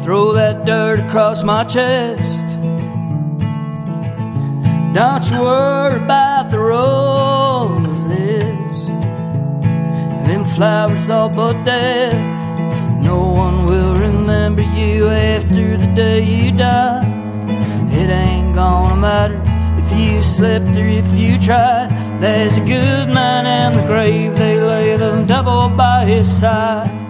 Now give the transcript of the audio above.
throw that dirt across my chest. Don't you worry about the roses, them flowers all but dead. No one will remember you after the day you die. It ain't gonna matter if you slept or if you tried. There's a good man in the grave, they lay the devil by his side.